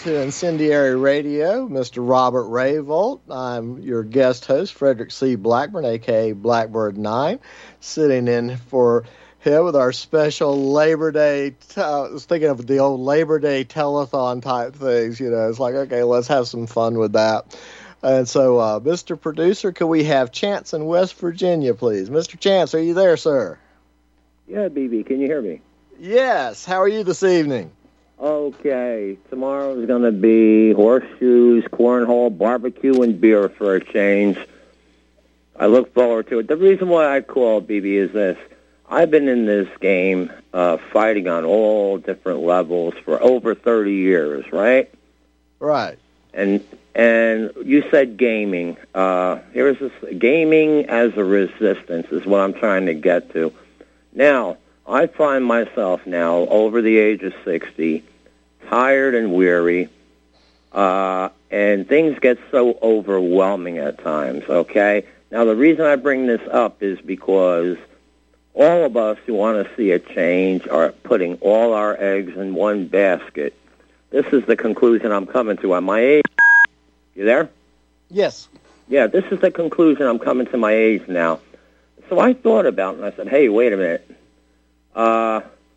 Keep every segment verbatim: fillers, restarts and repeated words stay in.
to Incendiary Radio, Mister Robert Rayvolt. I'm your guest host, Frederick C. Blackburn, a k a. Blackbird nine, sitting in for him with our special Labor Day. T- I was thinking of the old Labor Day telethon type things, you know. It's like, okay, let's have some fun with that. And so, uh, Mister Producer, could we have Chance in West Virginia, please? Mister Chance, are you there, sir? Yeah, B B, can you hear me? Yes. How are you this evening? Okay. Tomorrow is going to be horseshoes, cornhole, barbecue, and beer for a change. I look forward to it. The reason why I called, B B, is this. I've been in this game uh, fighting on all different levels for over thirty years, right? Right. And and you said gaming. Uh, here's this, gaming as a resistance is what I'm trying to get to. Now, I find myself now, over the age of sixty, tired and weary, uh, and things get so overwhelming at times, okay? Now, the reason I bring this up is because all of us who want to see a change are putting all our eggs in one basket. This is the conclusion I'm coming to at my age. You there? Yes. Yeah, this is the conclusion I'm coming to my age now. So I thought about it, and I said, hey, wait a minute. Uh,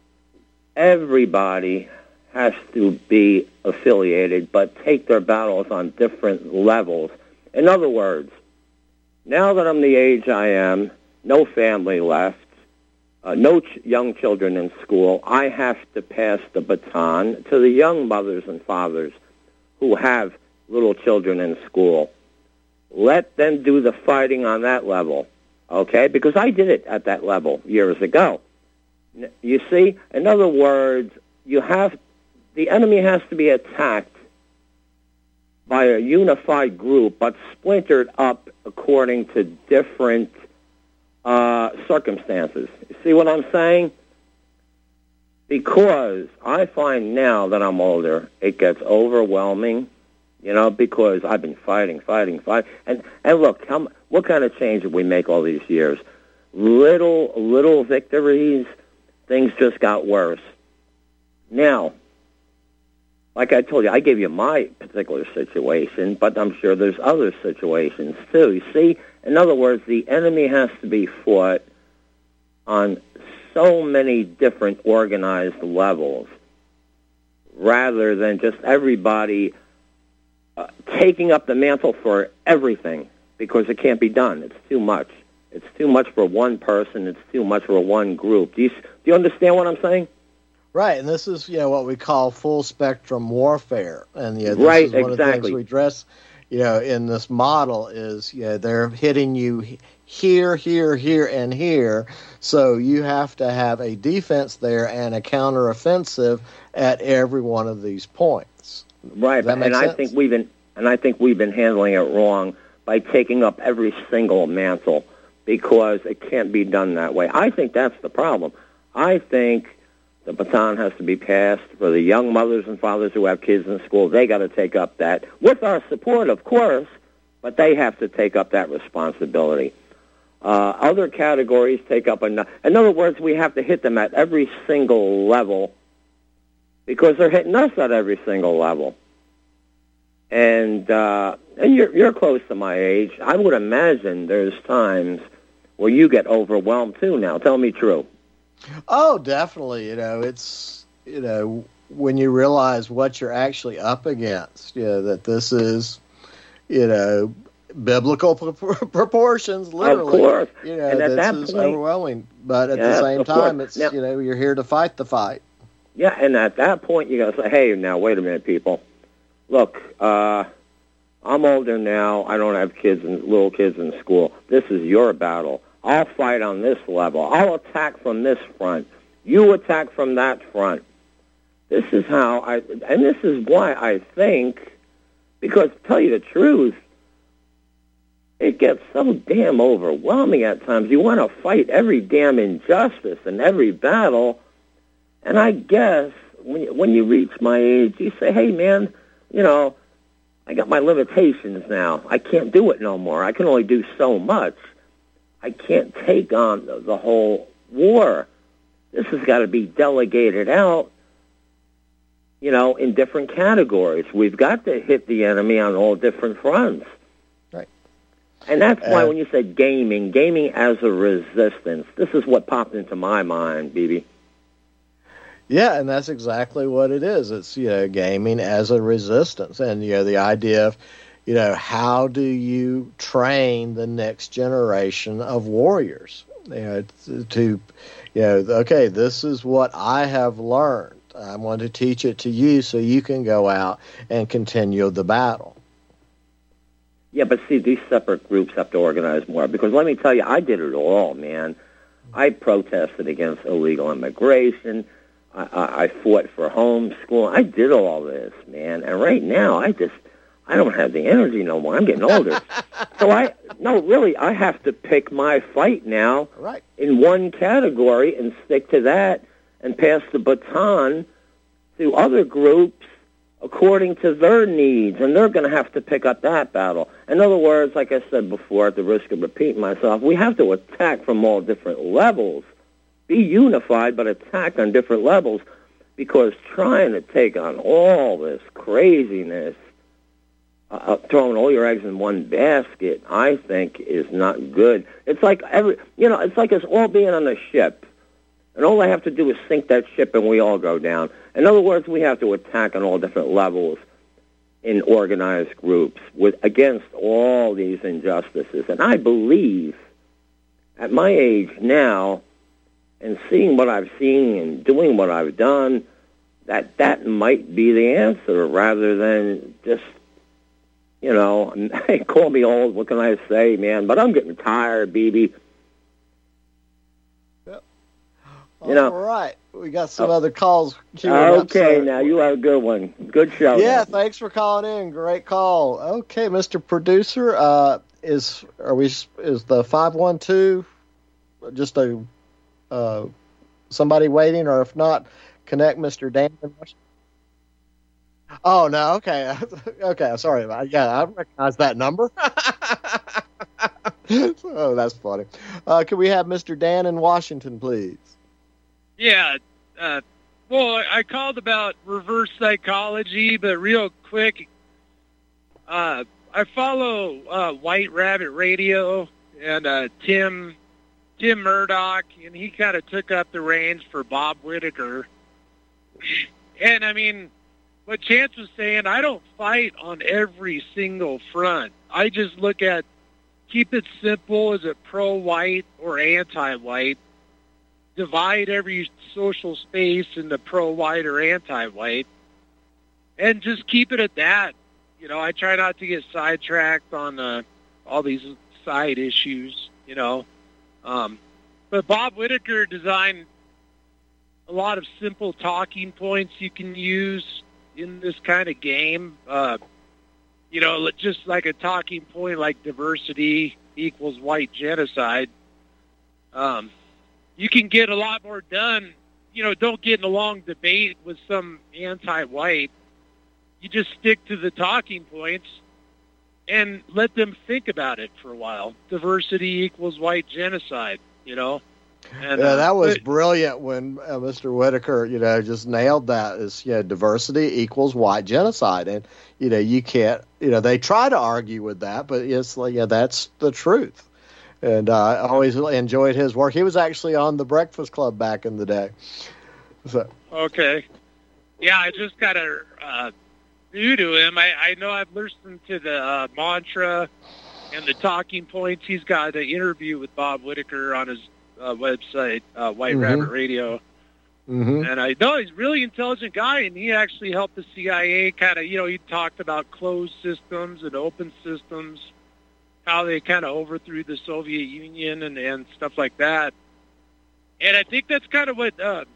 everybody has to be affiliated, but take their battles on different levels. In other words, now that I'm the age I am, no family left, uh, no ch- young children in school, I have to pass the baton to the young mothers and fathers who have little children in school. Let them do the fighting on that level, okay? Because I did it at that level years ago. You see, in other words, you have the enemy has to be attacked by a unified group, but splintered up according to different uh, circumstances. You see what I'm saying? Because I find now that I'm older, it gets overwhelming, you know, because I've been fighting, fighting, fighting. And, and look, how, what kind of change did we make all these years? Little, little victories. Things just got worse. Now, like I told you, I gave you my particular situation, but I'm sure there's other situations too. You see, in other words, the enemy has to be fought on so many different organized levels rather than just everybody uh, taking up the mantle for everything, because it can't be done. It's too much. It's too much for one person. It's too much for one group. Do you, do you understand what I'm saying? Right, and this is, you know, what we call full spectrum warfare, and you know, this right, is one exactly. of the things we address, you know, in this model is, you know, they're hitting you here, here, here, and here, so you have to have a defense there and a counteroffensive at every one of these points. Right, and sense? I think we've been and I think we've been handling it wrong by taking up every single mantle, because it can't be done that way. I think that's the problem. I think the baton has to be passed for the young mothers and fathers who have kids in school. They got to take up that, with our support, of course, but they have to take up that responsibility. Uh, other categories take up enough. In other words, we have to hit them at every single level, because they're hitting us at every single level. And uh, and you're you're close to my age. I would imagine there's times where you get overwhelmed too. Now, tell me true. Oh, definitely. You know, it's, you know, when you realize what you're actually up against, you know, that this is, you know, biblical pr- proportions, literally. Of course. You know, and at this that is point, overwhelming. But at yes, the same time, course. it's, now, you know, you're here to fight the fight. Yeah, and at that point, you got to say, hey, now, wait a minute, people. Look, uh, I'm older now. I don't have kids and little kids in school. This is your battle. I'll fight on this level. I'll attack from this front. You attack from that front. This is how I, and this is why I think, because to tell you the truth, it gets so damn overwhelming at times. You want to fight every damn injustice and every battle, and I guess when you, when you reach my age, you say, hey, man, you know, I got my limitations now. I can't do it no more. I can only do so much. I can't take on the, the whole war. This has got to be delegated out. you know, in different categories. We've got to hit the enemy on all different fronts. Right. And that's why uh, when you say gaming, gaming as a resistance, this is what popped into my mind, B B. Yeah, and that's exactly what it is. It's, you know, gaming as a resistance. And, you know, the idea of, you know, how do you train the next generation of warriors? You know, to, to you know, okay, this is what I have learned. I want to teach it to you so you can go out and continue the battle. Yeah, but see, these separate groups have to organize more, because let me tell you, I did it all, man. I protested against illegal immigration. I, I, I fought for homeschooling. I did all this, man. And right now, I just, I don't have the energy no more. I'm getting older. So I, no, really, I have to pick my fight now right. in one category and stick to that and pass the baton to other groups according to their needs, and they're going to have to pick up that battle. In other words, like I said before, at the risk of repeating myself, we have to attack from all different levels. Be unified, but attack on different levels, because trying to take on all this craziness, uh, throwing all your eggs in one basket, I think is not good. It's like every, you know, it's like us all being on a ship, and all I have to do is sink that ship and we all go down. In other words, we have to attack on all different levels in organized groups with against all these injustices. And I believe, at my age now, and seeing what I've seen and doing what I've done, that that might be the answer rather than just, you know, call me old, what can I say, man? But I'm getting tired, B B. You know, all right. We got some oh. other calls queuing okay, up, so. Now you have a good one. Good show. Yeah, now. Thanks for calling in. Great call. Okay, Mister Producer, uh, is are we is the five one two just a uh, somebody waiting, or if not, connect Mister Dan? Oh no, okay, okay. Sorry about yeah, I recognize that number. Oh, that's funny. Uh, can we have Mister Dan in Washington, please? Yeah, uh, well, I called about reverse psychology, but real quick, uh, I follow uh, White Rabbit Radio and uh, Tim Tim Murdoch, and he kind of took up the reins for Bob Whitaker. And, I mean, what Chance was saying, I don't fight on every single front. I just look at, keep it simple, is it pro-white or anti-white? Divide every social space into pro-white or anti-white, and just keep it at that. You know, I try not to get sidetracked on uh, all these side issues, you know. Um, but Bob Whitaker designed a lot of simple talking points you can use in this kind of game. Uh, you know, just like a talking point like diversity equals white genocide. Um, you can get a lot more done. You know, don't get in a long debate with some anti-white. You just stick to the talking points and let them think about it for a while. Diversity equals white genocide, you know. And, yeah, that was uh, but, brilliant when uh, Mister Whitaker, you know, just nailed that. Is, you know, diversity equals white genocide. And, you know, you can't, you know, they try to argue with that, but it's like, yeah, that's the truth. And uh, I always enjoyed his work. He was actually on the Breakfast Club back in the day. So. Okay. Yeah, I just got a uh, new to him. I, I know I've listened to the uh, mantra and the talking points. He's got an interview with Bob Whitaker on his uh, website, uh, White mm-hmm. Rabbit Radio. Mm-hmm. And I know he's a really intelligent guy, and he actually helped the C I A kind of, you know, he talked about closed systems and open systems, how they kind of overthrew the Soviet Union and, and stuff like that. And I think that's kind of what, uh,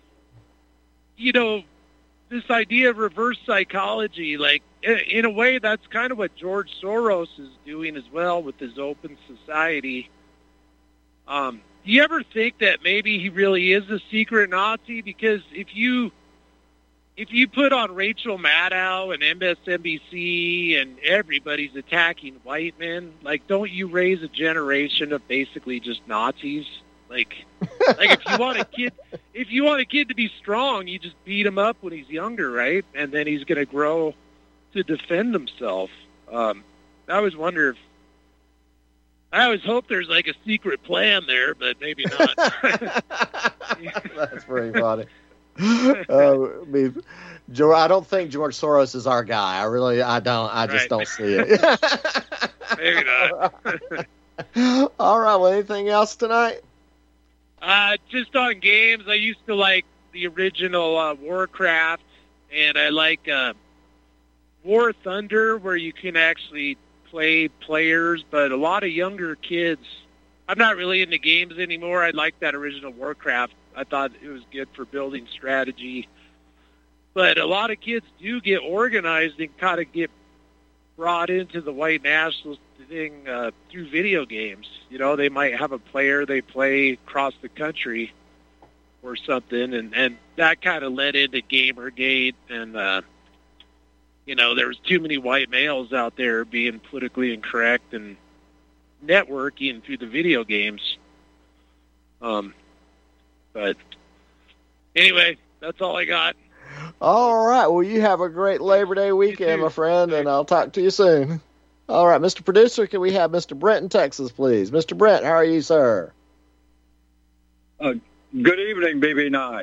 you know, this idea of reverse psychology, like, in a way, that's kind of what George Soros is doing as well with his open society. Um, do you ever think that maybe he really is a secret Nazi? Because if you if you put on Rachel Maddow and M S N B C and everybody's attacking white men, like, don't you raise a generation of basically just Nazis? Like, like if you want a kid, if you want a kid to be strong, you just beat him up when he's younger, right? And then he's going to grow to defend himself. Um, I always wonder if, I always hope there's like a secret plan there, but maybe not. That's pretty funny. Uh, I mean, George, I don't think George Soros is our guy. I really, I don't, I just Right. don't see it. Maybe not. All right. Well, anything else tonight? Uh, just on games, I used to like the original uh, Warcraft, and I like uh, War Thunder, where you can actually play players, but a lot of younger kids. I'm not really into games anymore. I like that original Warcraft. I thought it was good for building strategy. But a lot of kids do get organized and kind of get brought into the white nationalist thing uh, through video games. You know, they might have a player they play across the country or something, and, and that kind of led into Gamergate, and, uh, you know, there was too many white males out there being politically incorrect and networking through the video games. Um, but anyway, that's all I got. All right. Well, you have a great Labor Day weekend, too. my friend, and I'll talk to you soon. All right, Mister Producer, can we have Mister Brent in Texas, please? Mister Brent, how are you, sir? Uh, good evening, B B nine.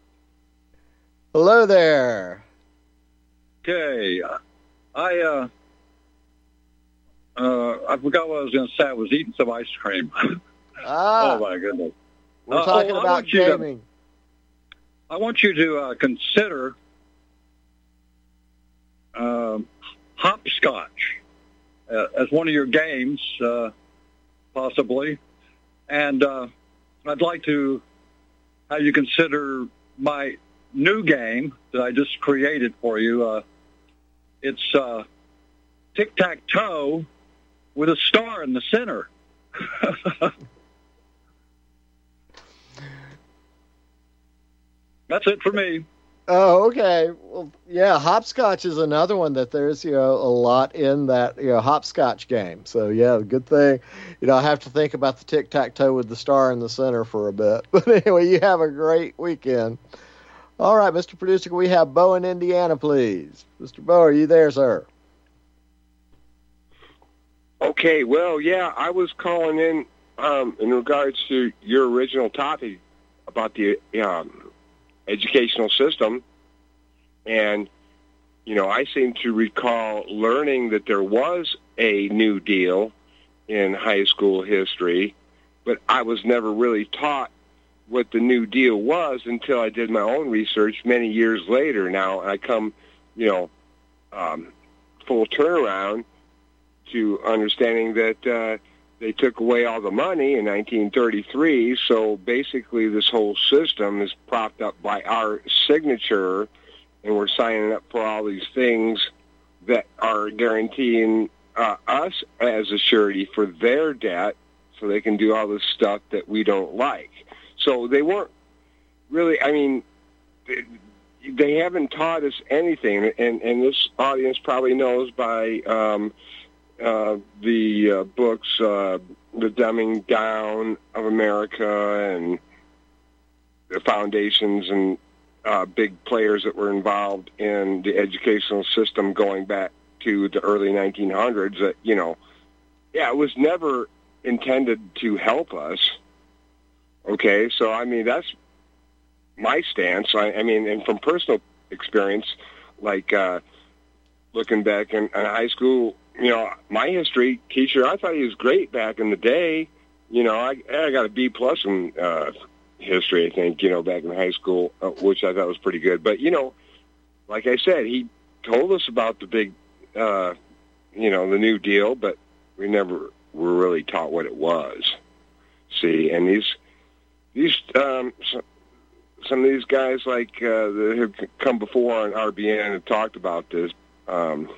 Hello there. Okay, I uh, uh, I forgot what I was going to say. I was eating some ice cream. Ah, Oh my goodness! we're Uh, talking oh, I about want you to- gaming. I want you to uh, consider um, hopscotch uh, as one of your games, uh, possibly, and uh, I'd like to have you consider my new game that I just created for you. Uh, it's uh, tic-tac-toe with a star in the center. That's it for me. Oh, okay. Well, yeah, hopscotch is another one that there's, you know, a lot in that, you know, hopscotch game. So, yeah, good thing. You know, I have to think about the tic-tac-toe with the star in the center for a bit. But anyway, you have a great weekend. All right, Mister Producer, can we have Bo in Indiana, please? Mister Bo, are you there, sir? Okay, well, yeah, I was calling in um, in regards to your original topic about the um, educational system, and, you know, I seem to recall learning that there was a New Deal in high school history, but I was never really taught what the New Deal was until I did my own research many years later. Now I come, you know, um, full turnaround to understanding that uh, they took away all the money in nineteen thirty-three, so basically this whole system is propped up by our signature, and we're signing up for all these things that are guaranteeing uh, us as a surety for their debt, so they can do all this stuff that we don't like. So they weren't really, I mean, they, they haven't taught us anything, and, and this audience probably knows by um, uh, the uh, books, uh, The Dumbing Down of America, and the foundations and uh, big players that were involved in the educational system going back to the early nineteen hundreds, that, you know, yeah, it was never intended to help us. Okay, so, I mean, that's my stance. I, I mean, and from personal experience, like uh, looking back in, in high school, you know, my history teacher, I thought he was great back in the day. You know, I, I got a B plus in uh, history, I think, you know, back in high school, uh, which I thought was pretty good. But, you know, like I said, he told us about the big, uh, you know, the New Deal, but we never were really taught what it was. See, and these... These um, some of these guys like uh, that have come before on R B N have talked about this. Um,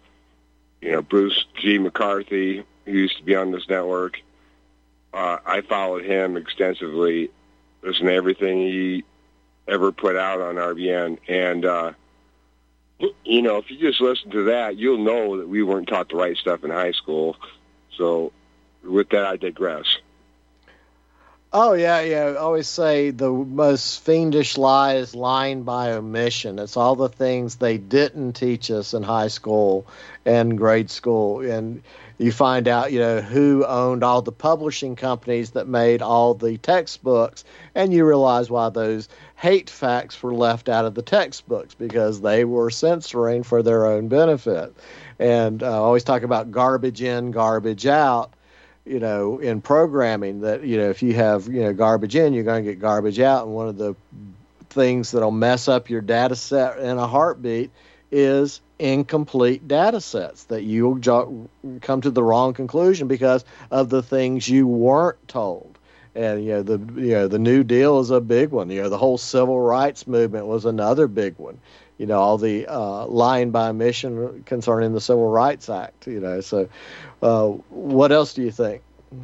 you know, Bruce G. McCarthy, who used to be on this network. Uh, I followed him extensively, listened to everything he ever put out on R B N, and uh, you know, if you just listen to that, you'll know that we weren't taught the right stuff in high school. So, with that, I digress. Oh, yeah, yeah. I always say the most fiendish lie is lying by omission. It's all the things they didn't teach us in high school and grade school. And you find out, you know, who owned all the publishing companies that made all the textbooks, and you realize why those hate facts were left out of the textbooks, because they were censoring for their own benefit. And uh, I always talk about garbage in, garbage out. You know, in programming, that, you know, if you have, you know, garbage in, you're going to get garbage out. And one of the things that'll mess up your data set in a heartbeat is incomplete data sets, that you'll jo- come to the wrong conclusion because of the things you weren't told. And, you know, the, you know, the New Deal is a big one. You know, the whole civil rights movement was another big one. You know, all the uh, lying by omission concerning the Civil Rights Act, you know. So uh, what else do you think?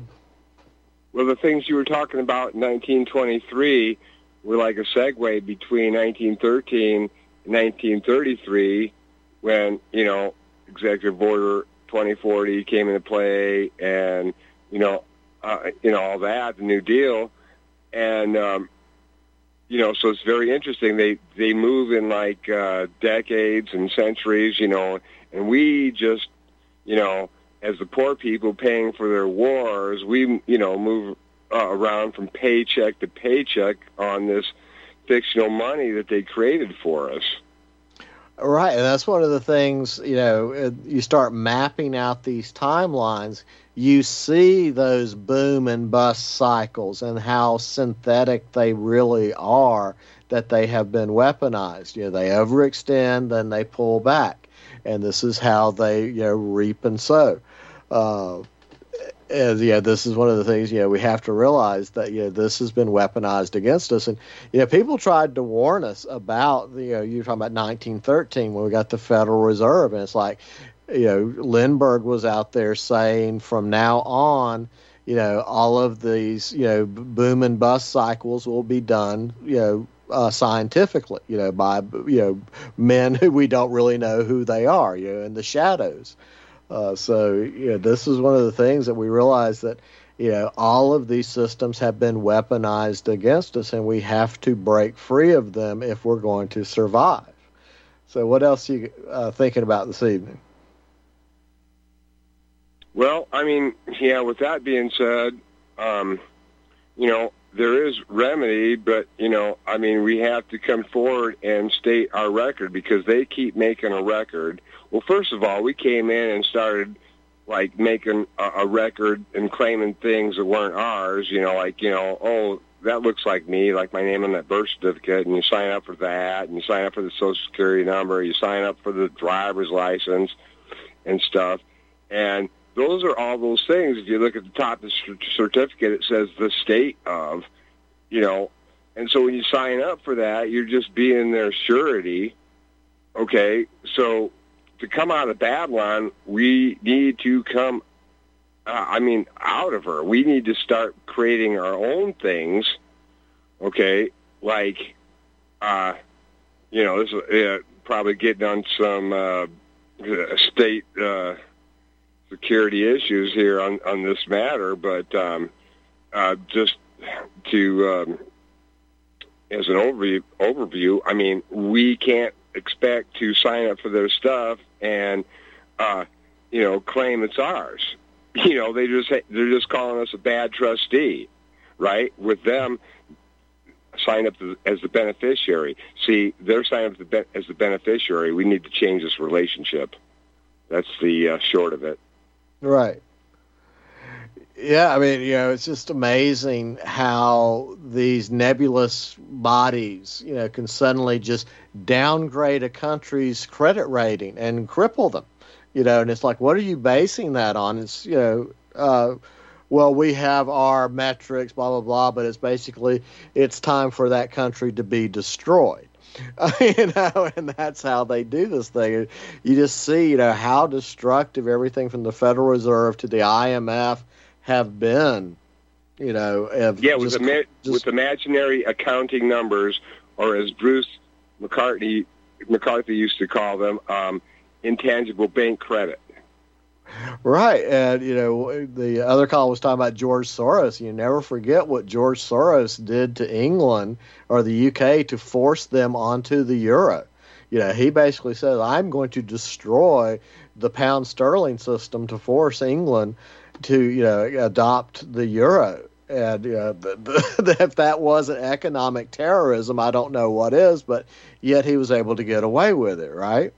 Well, the things you were talking about in nineteen twenty-three were like a segue between nineteen thirteen and nineteen thirty-three, when, you know, Executive Order twenty forty came into play, and, you know, uh, you know, all that, the New Deal. And, um, you know, so it's very interesting. They they move in like uh, decades and centuries, you know, and we just, you know, as the poor people paying for their wars, we, you know, move uh, around from paycheck to paycheck on this fictional money that they created for us. Right, and that's one of the things, you know, you start mapping out these timelines, you see those boom and bust cycles and how synthetic they really are, that they have been weaponized. You know, they overextend, then they pull back, and this is how they, you know, reap and sow. Uh, And, yeah, this is one of the things, you know, we have to realize that, you know, this has been weaponized against us. And, you know, people tried to warn us about, you know, you're talking about nineteen thirteen when we got the Federal Reserve. And it's like, you know, Lindbergh was out there saying from now on, you know, all of these, you know, boom and bust cycles will be done, you know, uh, scientifically, you know, by, you know, men who we don't really know who they are, you know, in the shadows. Uh, so, you know, this is one of the things that we realize, that, you know, all of these systems have been weaponized against us, and we have to break free of them if we're going to survive. So what else are you uh, thinking about this evening? Well, I mean, yeah, with that being said, um, you know, there is remedy, but, you know, I mean, we have to come forward and state our record, because they keep making a record. Well, first of all, we came in and started, like, making a, a record and claiming things that weren't ours, you know, like, you know, oh, that looks like me, like my name on that birth certificate, and you sign up for that, and you sign up for the Social Security number, you sign up for the driver's license and stuff. And those are all those things. If you look at the top of the certificate, it says the state of, you know, and so when you sign up for that, you're just being their surety, okay? So to come out of Babylon, we need to come, uh, I mean, out of her. We need to start creating our own things, okay, like, uh, you know, this is uh, probably getting on some uh, state uh, security issues here on, on this matter, but um, uh, just to, um, as an overview, overview, I mean, we can't expect to sign up for their stuff and, uh, you know, claim it's ours. You know, they just, they're just calling us a bad trustee, right? With them, sign up as the beneficiary. See, they're signing up as the beneficiary. We need to change this relationship. That's the uh, short of it. Right. Yeah, I mean, you know, it's just amazing how these nebulous bodies, you know, can suddenly just downgrade a country's credit rating and cripple them, you know, and it's like, what are you basing that on? It's, you know, uh, well, we have our metrics, blah, blah, blah, but it's basically, it's time for that country to be destroyed. You know, and that's how they do this thing. You just see, you know, how destructive everything from the Federal Reserve to the I M F have been, you know. Have yeah, with, just, ima- just, with imaginary accounting numbers, or as Bruce McCarthy McCarthy used to call them, um, intangible bank credit. Right. And, you know, the other call was talking about George Soros. You never forget what George Soros did to England or the U K to force them onto the euro. You know, he basically said, I'm going to destroy the pound sterling system to force England to, you know, adopt the euro. And you know, the, the, if that wasn't economic terrorism, I don't know what is, but yet he was able to get away with it, right?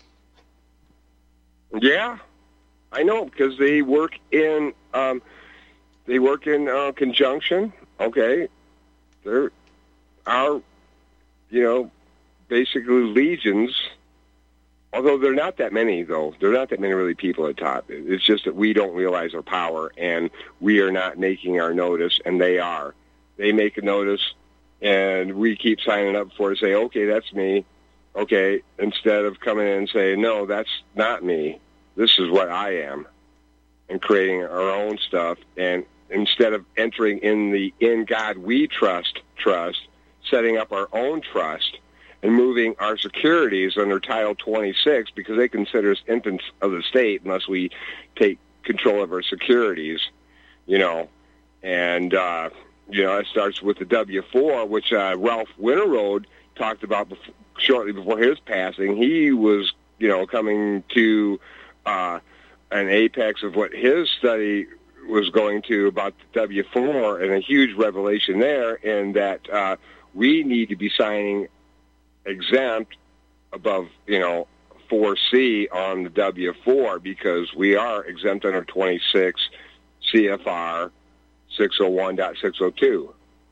Yeah, I know, because they work in um, they work in uh, conjunction. Okay, there are, you know, basically legions. Although they're not that many, though. There are not that many really people at top. It's just that we don't realize our power, and we are not making our notice, and they are. They make a notice, and we keep signing up for it, say, okay, that's me. Okay, instead of coming in and saying, no, that's not me. This is what I am, and creating our own stuff. And instead of entering in the in God we trust trust, setting up our own trust, and moving our securities under Title twenty-six, because they consider us infants of the state unless we take control of our securities, you know. And, uh, you know, it starts with the W four, which uh, Ralph Winterrode talked about before, shortly before his passing. He was, you know, coming to uh, an apex of what his study was going to about the W four, and a huge revelation there in that uh, we need to be signing exempt above, you know, four C on the W four, because we are exempt under twenty-six C F R six oh one point six oh two.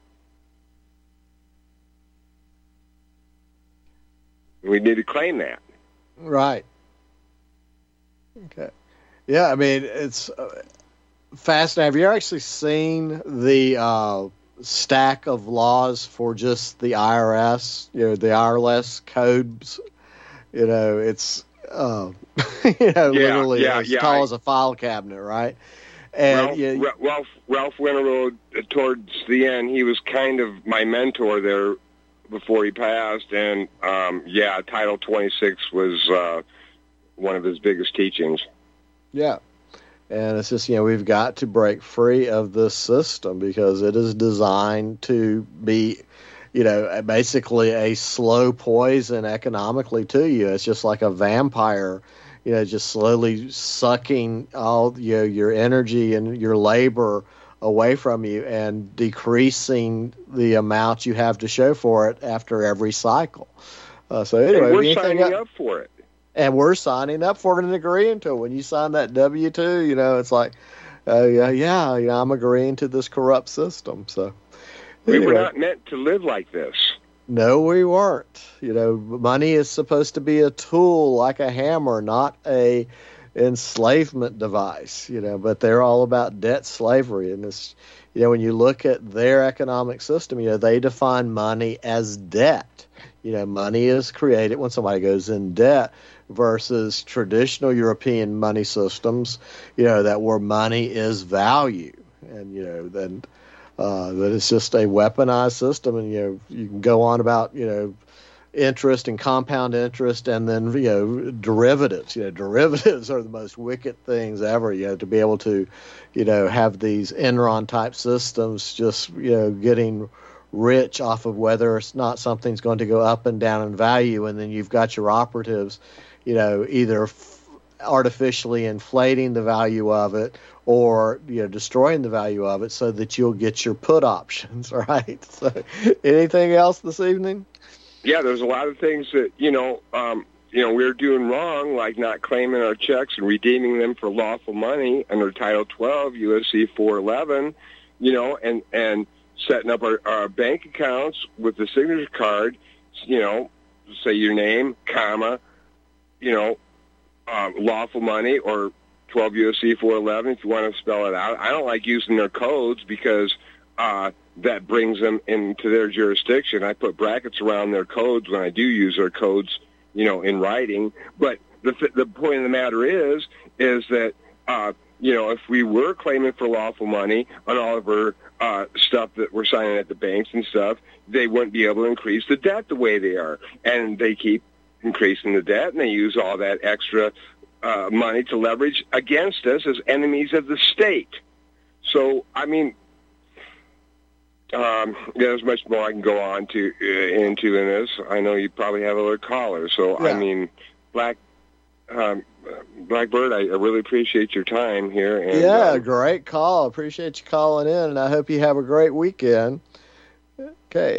We need to claim that. Right. Okay. Yeah, I mean, it's uh, fascinating. Have you actually seen the uh, stack of laws for just the I R S, you know, the I R S codes? You know, it's, uh, you know, yeah, literally yeah, as yeah, tall I, as a file cabinet, right? And Ralph, yeah, Ralph, Ralph Winterrode, uh, towards the end, he was kind of my mentor there before he passed. And, um, yeah, Title twenty-six was uh, one of his biggest teachings. Yeah. And it's just, you know, we've got to break free of this system because it is designed to be, you know, basically a slow poison economically to you. It's just like a vampire, you know, just slowly sucking all, you know, your energy and your labor away from you and decreasing the amount you have to show for it after every cycle. Uh, so anyway, and we're signing up, up for it. And we're signing up for it and agreeing to it. When you sign that W two, you know, it's like, uh, yeah, yeah, yeah, I'm agreeing to this corrupt system. So anyway. We were Anyway. not meant to live like this. No, we weren't. You know, money is supposed to be a tool like a hammer, not a enslavement device, you know, but they're all about debt slavery. And it's, you know, when you look at their economic system, you know, they define money as debt. You know, money is created when somebody goes in debt versus traditional European money systems, you know, that where money is value. And, you know, then uh, that it's just a weaponized system. And, you know, you can go on about, you know, interest and compound interest and then, you know, derivatives. You know, derivatives are the most wicked things ever, you know, to be able to, you know, have these Enron-type systems just, you know, getting rich off of whether or not something's going to go up and down in value, and then you've got your operatives, you know, either f- artificially inflating the value of it or, you know, destroying the value of it so that you'll get your put options, right? So anything else this evening? Yeah, there's a lot of things that, you know, um, you know, we're doing wrong, like not claiming our checks and redeeming them for lawful money under Title twelve, U S C four eleven, you know, and, and setting up our, our bank accounts with the signature card, you know, say your name, comma, you know, um, lawful money or twelve U S C four eleven if you want to spell it out. I don't like using their codes because uh, that brings them into their jurisdiction. I put brackets around their codes when I do use their codes, you know, in writing. But the the point of the matter is, is that, uh, you know, if we were claiming for lawful money on all of our uh, stuff that we're signing at the banks and stuff, they wouldn't be able to increase the debt the way they are. And they keep increasing the debt, and they use all that extra uh, money to leverage against us as enemies of the state. So, I mean, um, there's much more I can go on to uh, into in this. I know you probably have other callers. So, yeah. I mean, Black um, Blackbird, I, I really appreciate your time here. And, yeah, uh, great call. Appreciate you calling in, and I hope you have a great weekend. Okay.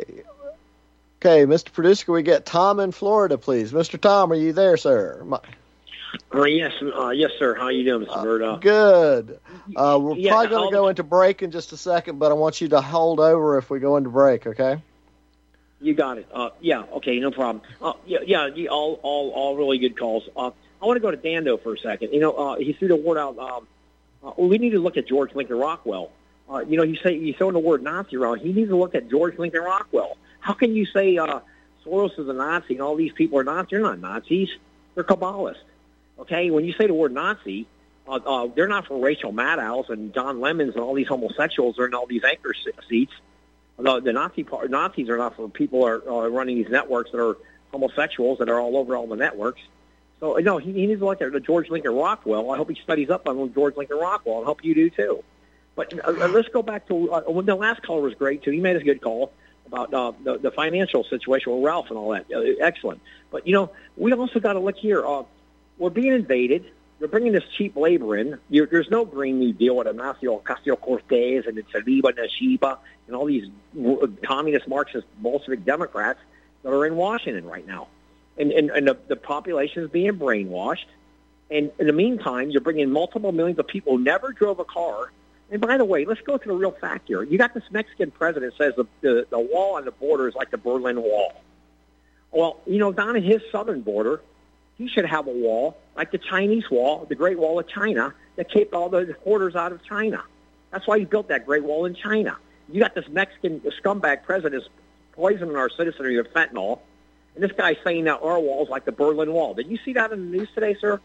Okay, Mister Producer, can we get Tom in Florida, please? Mister Tom, are you there, sir? My- Uh, yes, uh, yes, sir. How you doing, Mister Bird? Uh, good. Uh, we're yeah, probably going to go I'll, into break in just a second, but I want you to hold over if we go into break, okay? You got it. Uh, yeah, okay, no problem. Uh, yeah, yeah, all, all, all really good calls. Uh, I want to go to Dando for a second. You know, uh, he threw the word out. Um, uh, we need to look at George Lincoln Rockwell. Uh, you know, you say you're throwing the word Nazi around. He needs to look at George Lincoln Rockwell. How can you say uh, Soros is a Nazi and all these people are Nazis? They're not Nazis. They're Kabbalists. Okay, when you say the word Nazi, uh, uh, they're not for Rachel Maddows and John Lemons and all these homosexuals are in all these anchor seats. The, the Nazi part, Nazis are not for people who are uh, running these networks that are homosexuals that are all over all the networks. So, no, he, he needs to look at George Lincoln Rockwell. I hope he studies up on George Lincoln Rockwell. I hope you do, too. But uh, let's go back to uh, when the last caller was great, too. He made a good call about uh, the, the financial situation with Ralph and all that. Uh, excellent. But, you know, we also got to look here. Uh, we're being invaded. They're bringing this cheap labor in. You're, there's no Green New Deal with Ignacio Ocasio-Cortez and Saliba Nashiba and all these communist, Marxist, Bolshevik Democrats that are in Washington right now. And, and, and the, the population is being brainwashed. And in the meantime, you're bringing multiple millions of people who never drove a car. And by the way, let's go to the real fact here. You got this Mexican president says the, the, the wall on the border is like the Berlin Wall. Well, you know, down in his southern border, he should have a wall like the Chinese Wall, the Great Wall of China, that kept all the hoarders out of China. That's why he built that Great Wall in China. You got this Mexican scumbag president poisoning our citizenry with fentanyl, and this guy's saying that our wall is like the Berlin Wall. Did you see that in the news today, sir?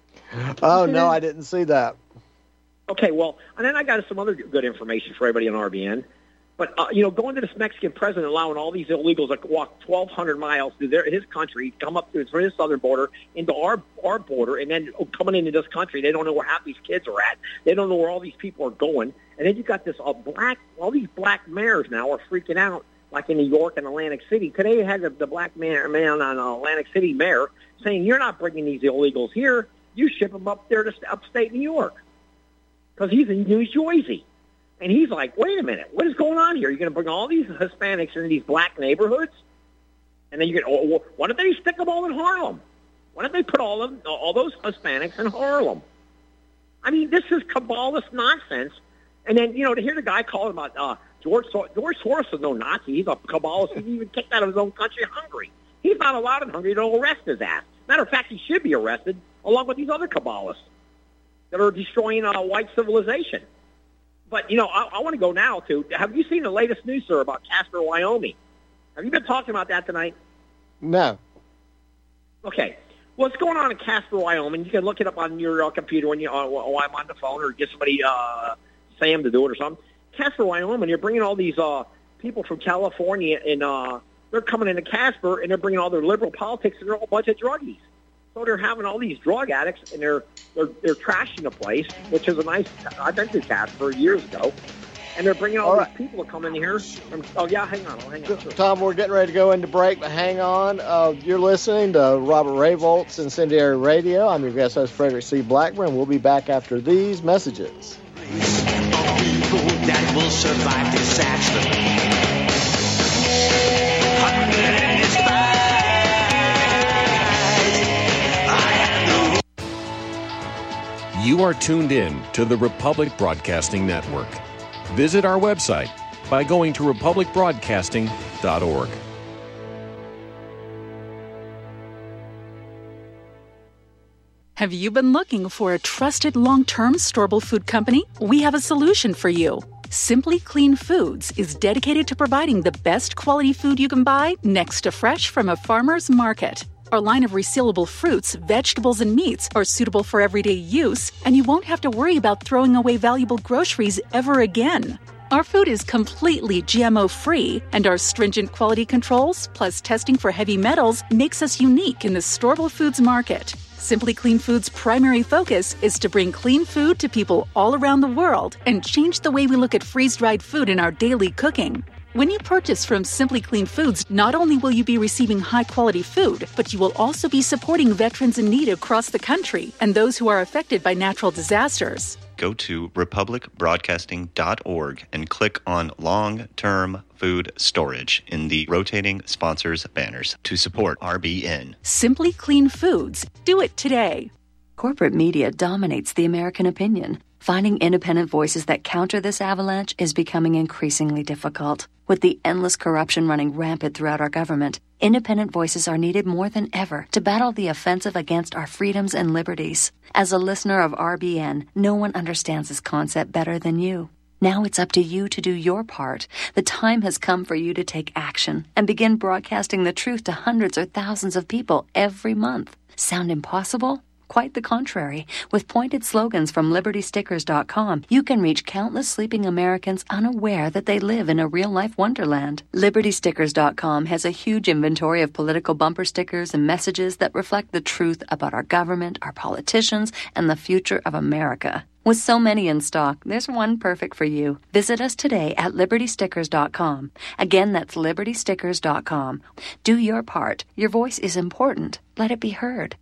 Oh, no, I didn't see that. Okay, well, and then I got some other good information for everybody on R B N. But, uh, you know, going to this Mexican president, allowing all these illegals to walk twelve hundred miles through their, his country, come up through his southern border into our our border, and then coming into this country, they don't know where half these kids are at. They don't know where all these people are going. And then you got this uh, black, all these black mayors now are freaking out, like in New York and Atlantic City. Today you had the, the black man, man on uh, Atlantic City mayor saying, you're not bringing these illegals here. You ship them up there to upstate New York. Because he's in New Jersey. And he's like, wait a minute, what is going on here? You're going to bring all these Hispanics into these black neighborhoods? And then you're going to, oh, why don't they stick them all in Harlem? Why don't they put all of all those Hispanics in Harlem? I mean, this is Kabbalist nonsense. And then, you know, to hear the guy calling about uh, George Soros, George Soros is no Nazi. He's a Kabbalist. He's even kicked out of his own country Hungary. He's not allowed in Hungary. They'll arrest his ass. Matter of fact, he should be arrested along with these other Kabbalists that are destroying uh, white civilization. But, you know, I, I want to go now to, have you seen the latest news, sir, about Casper, Wyoming? Have you been talking about that tonight? No. Okay. What's going on in Casper, Wyoming? You can look it up on your uh, computer when you, uh, while I'm on the phone, or get somebody, uh, Sam, to do it or something. Casper, Wyoming, you're bringing all these uh, people from California, and uh, they're coming into Casper, and they're bringing all their liberal politics, and they're all a bunch of druggies. So they're having all these drug addicts, and they're they're they're trashing the place, which is a nice. I've been to Casper years ago, and they're bringing all, all these right. people to come in here. From, oh yeah, hang on, I'll hang on. Sure. Tom, we're getting ready to go into break, but hang on. Uh, you're listening to Robert Rayvolt's Incendiary Radio. I'm your guest host, Frederick C. Blackburn. We'll be back after these messages. That will survive disaster. You are tuned in to the Republic Broadcasting Network. Visit our website by going to republic broadcasting dot org. Have you been looking for a trusted long-term storable food company? We have a solution for you. Simply Clean Foods is dedicated to providing the best quality food you can buy next to fresh from a farmer's market. Our line of resealable fruits, vegetables, and meats are suitable for everyday use, and you won't have to worry about throwing away valuable groceries ever again. Our food is completely G M O-free, and our stringent quality controls, plus testing for heavy metals, makes us unique in the storable foods market. Simply Clean Foods' primary focus is to bring clean food to people all around the world and change the way we look at freeze-dried food in our daily cooking. When you purchase from Simply Clean Foods, not only will you be receiving high-quality food, but you will also be supporting veterans in need across the country and those who are affected by natural disasters. Go to republic broadcasting dot org and click on Long-Term Food Storage in the rotating sponsors banners to support R B N. Simply Clean Foods. Do it today. Corporate media dominates the American opinion. Finding independent voices that counter this avalanche is becoming increasingly difficult. With the endless corruption running rampant throughout our government, independent voices are needed more than ever to battle the offensive against our freedoms and liberties. As a listener of R B N, no one understands this concept better than you. Now it's up to you to do your part. The time has come for you to take action and begin broadcasting the truth to hundreds or thousands of people every month. Sound impossible? Quite the contrary. With pointed slogans from liberty stickers dot com, you can reach countless sleeping Americans unaware that they live in a real-life wonderland. liberty stickers dot com has a huge inventory of political bumper stickers and messages that reflect the truth about our government, our politicians, and the future of America. With so many in stock, there's one perfect for you. Visit us today at liberty stickers dot com. Again, that's liberty stickers dot com. Do your part. Your voice is important. Let it be heard.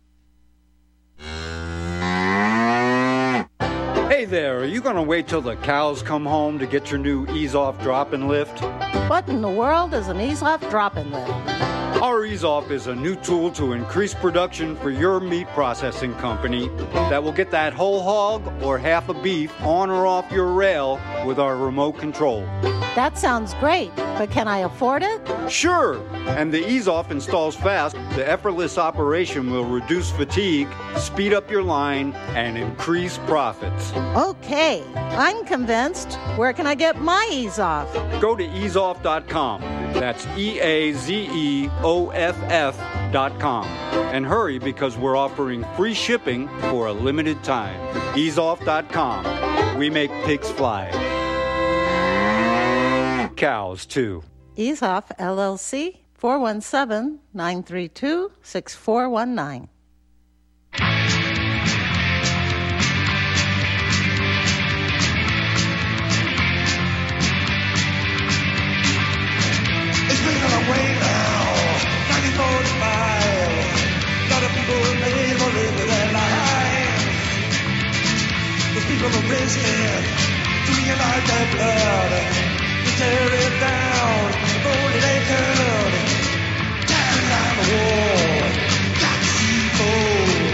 Hey there, are you going to wait till the cows come home to get your new ease-off drop-in lift? What in the world is an ease-off drop-in lift? Our ease-off is a new tool to increase production for your meat processing company that will get that whole hog or half a beef on or off your rail with our remote control. That sounds great, but can I afford it? Sure, and the ease-off installs fast. The effortless operation will reduce fatigue, speed up your line, and increase profits. Okay, I'm convinced. Where can I get my ease-off? Go to ease off dot com. That's E A Z E O F F dot com. And hurry, because we're offering free shipping for a limited time. ease off dot com. We make pigs fly. Cows, too. Ease-Off, L L C, four one seven, nine three two, six four one nine. It's been a way now, nineteen forty-five. A lot of people live or live their lives. The people are risking to unite their blood. Tear it down, golden acre, tearing down the wall, got to see gold.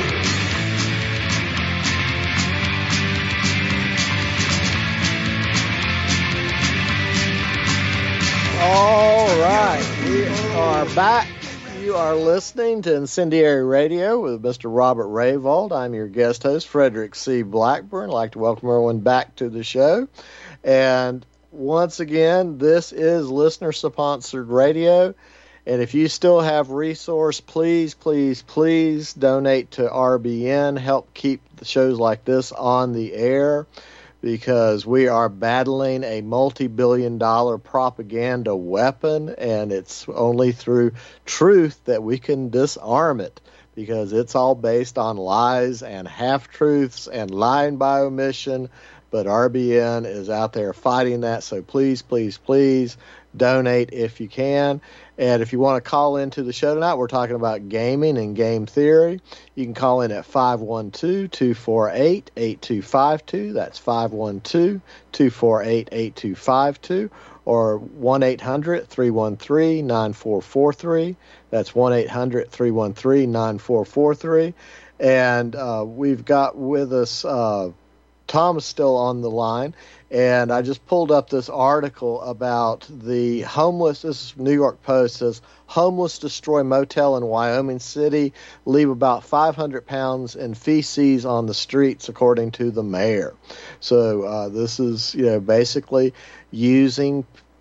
All right, we are back. You are listening to Incendiary Radio with Mister Robert Rayvold. I'm your guest host, Frederick C. Blackburn. I'd like to welcome everyone back to the show. And once again, this is listener-sponsored radio, and if you still have resource, please, please, please donate to R B N. Help keep the shows like this on the air, because we are battling a multi-billion dollar propaganda weapon, and it's only through truth that we can disarm it, because it's all based on lies and half-truths and lying by omission. But R B N is out there fighting that, so please, please, please donate if you can. And if you want to call into the show tonight, we're talking about gaming and game theory. You can call in at five one two, two four eight, eight two five two. That's five one two, two four eight, eight two five two. Or one eight hundred, three one three, nine four four three. That's one eight hundred, three one three, nine four four three. And uh, we've got with us... Uh, Tom is still on the line, and I just pulled up this article about the homeless. This is New York Post. Says homeless destroy motel in Wyoming City, leave about five hundred pounds in feces on the streets, according to the mayor. So uh, this is, you know, basically using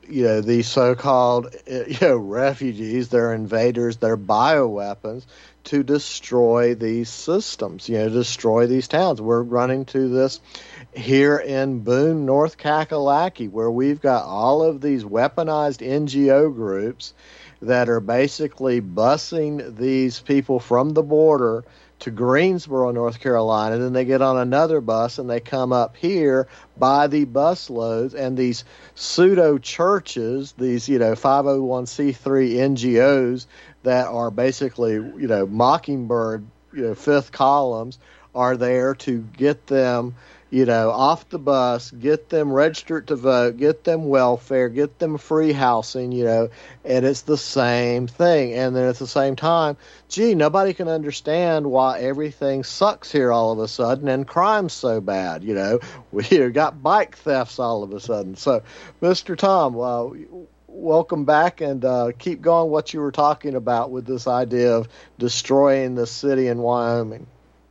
you know, these so-called, you know, refugees, they're invaders, they're bioweapons to destroy these systems, you know, destroy these towns. We're running to this here in Boone, North Kakalaki, where we've got all of these weaponized N G O groups that are basically busing these people from the border to Greensboro, North Carolina. Then they get on another bus and they come up here by the bus loads, and these pseudo churches, these, you know, five oh one c three N G Os that are basically, you know, Mockingbird, you know, fifth columns, are there to get them, you know, off the bus, get them registered to vote, get them welfare, get them free housing, you know, and it's the same thing. And then at the same time, gee, nobody can understand why everything sucks here all of a sudden and crime's so bad, you know. We got bike thefts all of a sudden. So, Mister Tom, uh, welcome back, and uh, keep going what you were talking about with this idea of destroying the city in Wyoming.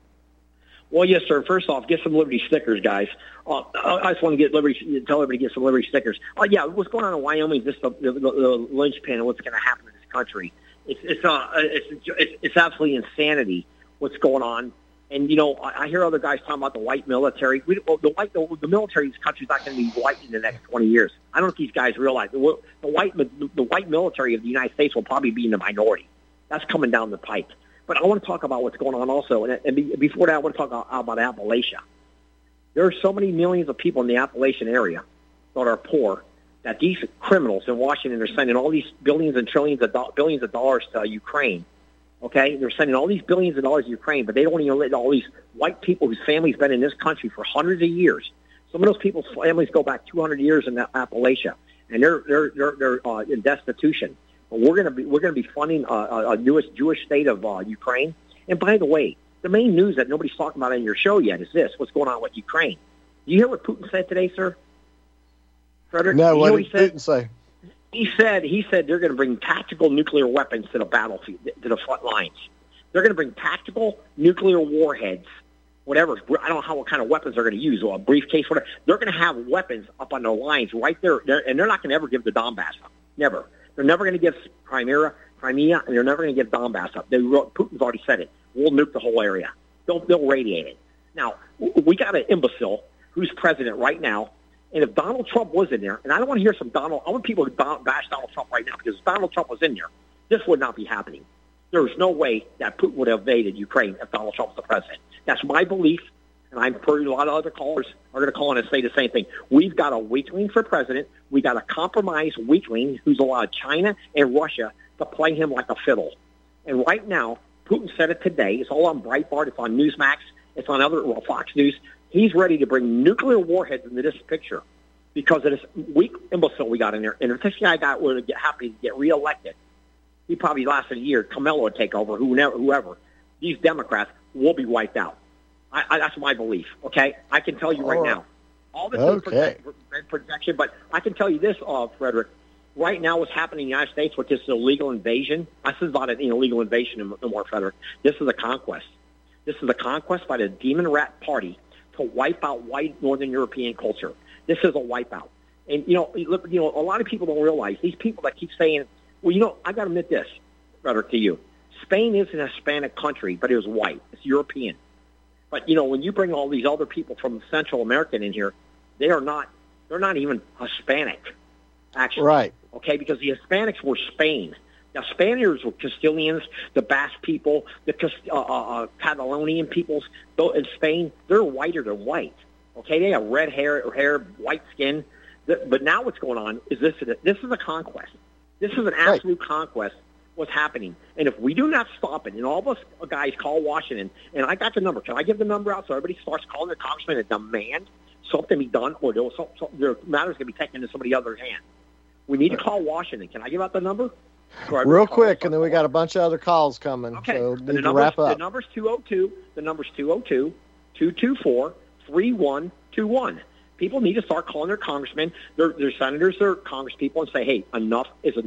Well, yes, sir. First off, get some Liberty stickers, guys. Uh, I just want to get Liberty, tell everybody to get some Liberty stickers. Uh, yeah, what's going on in Wyoming is just the, the, the, the linchpin of what's going to happen in this country. It's it's, uh, it's it's it's absolutely insanity what's going on. And you know, I, I hear other guys talking about the white military. We, well, the white the, the military in this country is not going to be white in the next twenty years. I don't know if these guys realize the, the white the, the white military of the United States will probably be in the minority. That's coming down the pike. But I want to talk about what's going on also. And, and be, before that, I want to talk about, about Appalachia. There are so many millions of people in the Appalachian area that are poor that these criminals in Washington are sending all these billions and trillions of do- billions of dollars to Ukraine. Okay, they're sending all these billions of dollars to Ukraine, but they don't even let all these white people whose families been in this country for hundreds of years. Some of those people's families go back two hundred years in Appalachia, and they're they're they're, they're uh, in destitution. We're going to be we're going to be funding uh, a newest Jewish state of uh, Ukraine. And by the way, the main news that nobody's talking about in your show yet is this: what's going on with Ukraine? Do you hear what Putin said today, sir? Frederick? No, what did he Putin say? He said he said they're going to bring tactical nuclear weapons to the battlefield, to the front lines. They're going to bring tactical nuclear warheads, whatever. I don't know how what kind of weapons they're going to use, or a briefcase, whatever. They're going to have weapons up on their lines right there, they're, and they're not going to ever give the Donbass up. Never. They're never going to give Crimea, Crimea, and they're never going to give Donbass up. They wrote, Putin's already said it. We'll nuke the whole area. They'll, they'll radiate it. Now, we got an imbecile who's president right now, and if Donald Trump was in there, and I don't want to hear some Donald, I want people to bash Donald Trump right now, because if Donald Trump was in there, this would not be happening. There's no way that Putin would have invaded Ukraine if Donald Trump was the president. That's my belief, and I'm pretty a lot of other callers are going to call in and say the same thing. We've got a weakling for president. We got a compromised weakling who's allowed China and Russia to play him like a fiddle. And right now, Putin said it today. It's all on Breitbart. It's on Newsmax. It's on other well, Fox News. He's ready to bring nuclear warheads into this picture because of this weak imbecile we got in there. And if this guy got were to get happy to get reelected, he probably lasted a year. Carmelo would take over. Whoever, whoever. These Democrats will be wiped out. I, I, that's my belief. Okay, I can tell you right oh. now. All this okay. is protection, but I can tell you this, uh, Frederick. Right now, what's happening in the United States with this illegal invasion, this is not an illegal invasion no more, Frederick. This is a conquest. This is a conquest by the Demon Rat Party to wipe out white Northern European culture. This is a wipeout. And, you know, look, you know, a lot of people don't realize, these people that keep saying, well, you know, I got to admit this, Frederick, to you. Spain is an Hispanic country, but it was white. It's European. But, you know, when you bring all these other people from Central America in here, they are not, they're not even Hispanic, actually. Right. Okay, because the Hispanics were Spain. Now, Spaniards were Castilians, the Basque people, the uh, uh, Catalonian peoples in Spain. They're whiter than white. Okay, they have red hair, hair, white skin. But now what's going on is this: this is a conquest. This is an absolute right. conquest. What's happening? And if we do not stop it, and all of us guys call Washington, and I got the number. Can I give the number out so everybody starts calling the congressman and demand something be done, or there, some, some, their matters can be taken into somebody else's hand? We need to call Washington. Can I give out the number? Real quick, and then we got a bunch of other calls coming. Okay. So the need to wrap up. The number's two oh two. The number's two oh two, two two four, three one two one. People need to start calling their congressmen, their, their senators, their congresspeople, and say, hey, enough is enough.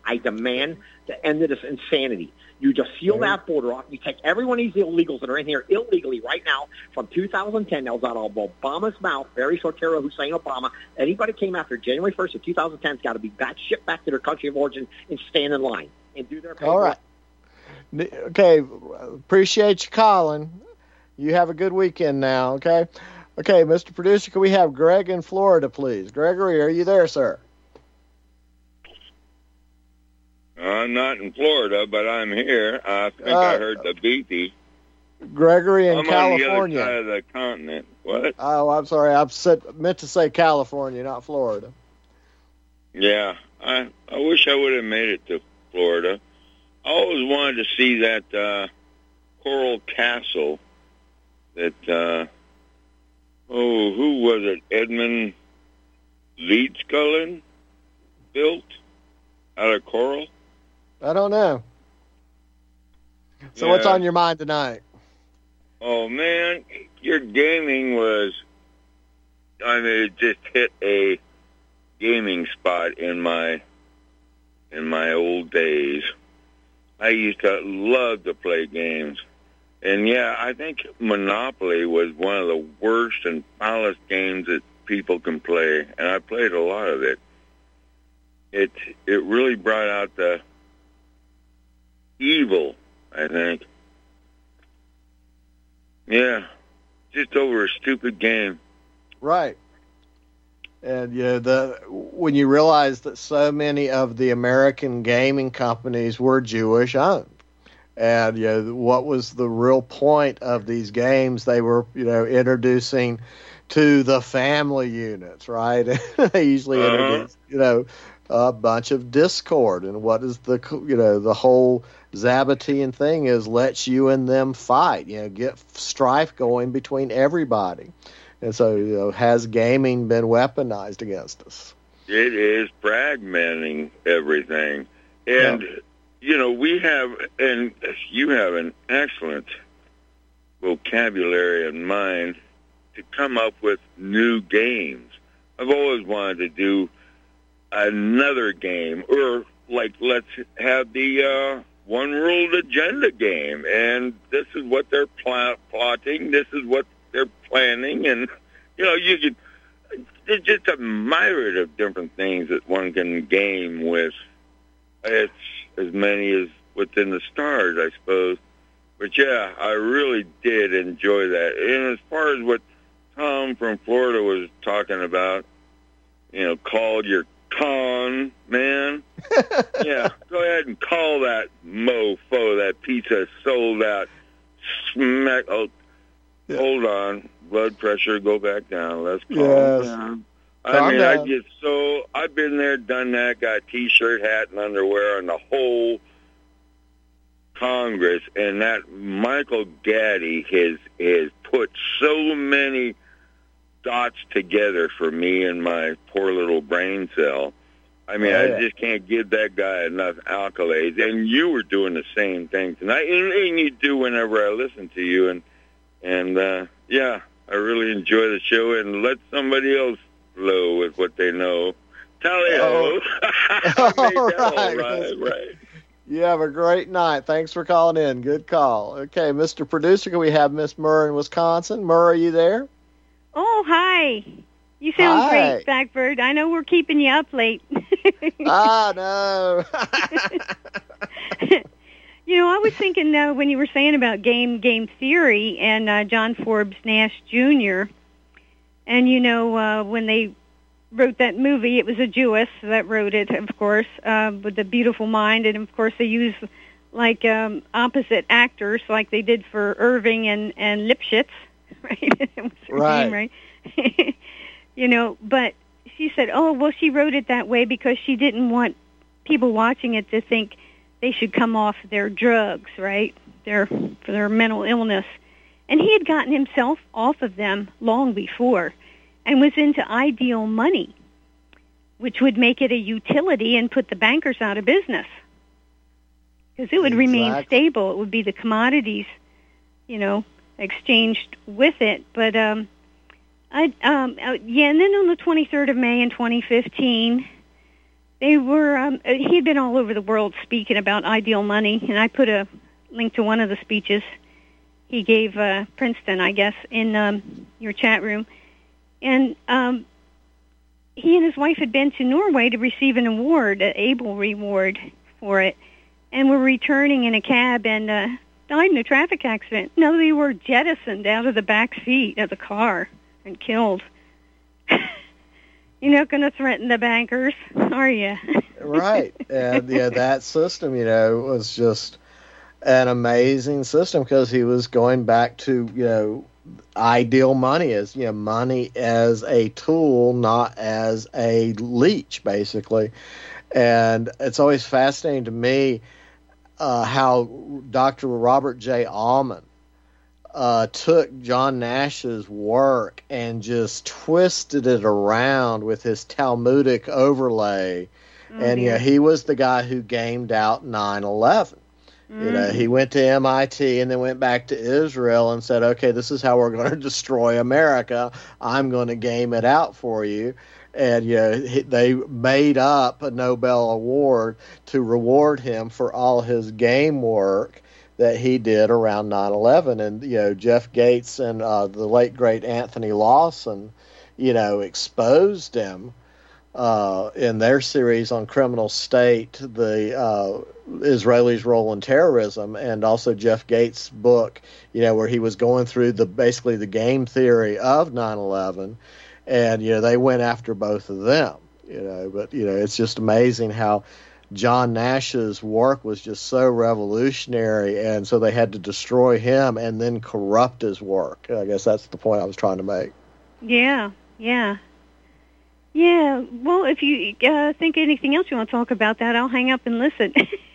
I demand the end of this insanity. You just seal that border off. You take every one of these illegals that are in here illegally right now from two thousand ten. That was out of Obama's mouth. Barry Soetoro, Hussein Obama. Anybody came after January first of two thousand ten has got to be back, shipped back to their country of origin and stand in line and do their paperwork. All right. Okay. Appreciate you calling. You have a good weekend now, okay? Okay, Mister Producer, can we have Greg in Florida, please? Gregory, are you there, sir? I'm not in Florida, but I'm here. I think uh, I heard the beepy. Gregory in I'm California. on the other side of the continent. What? Oh, I'm sorry. I said, meant to say California, not Florida. Yeah, I I wish I would have made it to Florida. I always wanted to see that uh, Coral Castle that, uh, oh, who was it? Edmund Leedscullen built out of coral? I don't know. So yeah. What's on your mind tonight? Oh, man, your gaming was, I mean, it just hit a gaming spot in my, in my old days. I used to love to play games. And, yeah, I think Monopoly was one of the worst and foulest games that people can play, and I played a lot of it. It it really brought out the evil, I think. Yeah, just over a stupid game. Right. And you know, the when you realize that so many of the American gaming companies were Jewish owned, and you know, what was the real point of these games? They were, you know, introducing to the family units, right? They usually uh-huh. introduce, you know, a bunch of discord, and what is the, you know, the whole Zabbatean thing is lets you and them fight, you know, get strife going between everybody. And so, you know, has gaming been weaponized against us? It is fragmenting everything. And, yeah. you know, we have, and you have an excellent vocabulary in mind to come up with new games. I've always wanted to do another game, or like let's have the uh, One World Agenda game, and this is what they're pl- plotting, this is what they're planning, and, you know, you could, there's just a myriad of different things that one can game with. It's as many as what's in the stars, I suppose. But, yeah, I really did enjoy that. And as far as what Tom from Florida was talking about, you know, called your con man. Yeah, go ahead and call that mofo, that piece of sold out smack. Oh, yeah. Hold on. Blood pressure, go back down. Let's calm yes. down. I Calm mean, down. I get so, I've been there, done that, got a T-shirt, hat, and underwear, and the whole Congress, and that Michael Gaddy has, has put so many dots together for me and my poor little brain cell. I mean, oh, yeah. I just can't give that guy enough accolades. And you were doing the same thing tonight, and, and you do whenever I listen to you. And and uh, yeah, I really enjoy the show. And let somebody else flow with what they know. Tally-ho. Oh. all right. right, right. You have a great night. Thanks for calling in. Good call. Okay, Mister Producer, can we have Miss Murr in Wisconsin? Murr, are you there? Oh, hi. You sound hi. great, Blackbird. I know we're keeping you up late. Ah, no. You know, I was thinking uh, when you were saying about game game theory and uh, John Forbes Nash Junior, and, you know, uh, when they wrote that movie, it was a Jewess that wrote it, of course, uh, with The Beautiful Mind, and, of course, they used, like, um, opposite actors like they did for Irving and, and Lipschitz. Right, it was her right. name, right? You know, but she said, "Oh, well, she wrote it that way because she didn't want people watching it to think they should come off their drugs, right? Their for their mental illness." And he had gotten himself off of them long before, and was into ideal money, which would make it a utility and put the bankers out of business because it would exactly. remain stable. It would be the commodities, you know, exchanged with it. But um I um uh, yeah, and then on the twenty-third of May in twenty fifteen, they were. Um, he'd been all over the world speaking about ideal money, and I put a link to one of the speeches he gave uh, Princeton, I guess, in um, your chat room. And um, he and his wife had been to Norway to receive an award, an Abel Reward for it, and were returning in a cab and uh, died in a traffic accident. No, they were jettisoned out of the back seat of the car and killed. You're not going to threaten the bankers, are you? Right. And yeah, that system, you know, was just an amazing system because he was going back to, you know, ideal money as, you know, money as a tool, not as a leech, basically. And it's always fascinating to me uh, how Doctor Robert J. Allman uh, took John Nash's work and just twisted it around with his Talmudic overlay. Oh, and, dear. You know, he was the guy who gamed out nine eleven. Mm. You know, he went to M I T and then went back to Israel and said, okay, this is how we're going to destroy America. I'm going to game it out for you. And, you know, they made up a Nobel Award to reward him for all his game work that he did around nine eleven. And, you know, Jeff Gates and uh, the late, great Anthony Lawson, you know, exposed him uh, in their series on Criminal State, the uh, Israelis' role in terrorism, and also Jeff Gates' book, you know, where he was going through the basically the game theory of nine eleven. And, you know, they went after both of them, you know, but, you know, it's just amazing how John Nash's work was just so revolutionary, and so they had to destroy him and then corrupt his work. I guess that's the point I was trying to make. Yeah, yeah. Yeah, well, if you uh, think anything else you want to talk about that, I'll hang up and listen.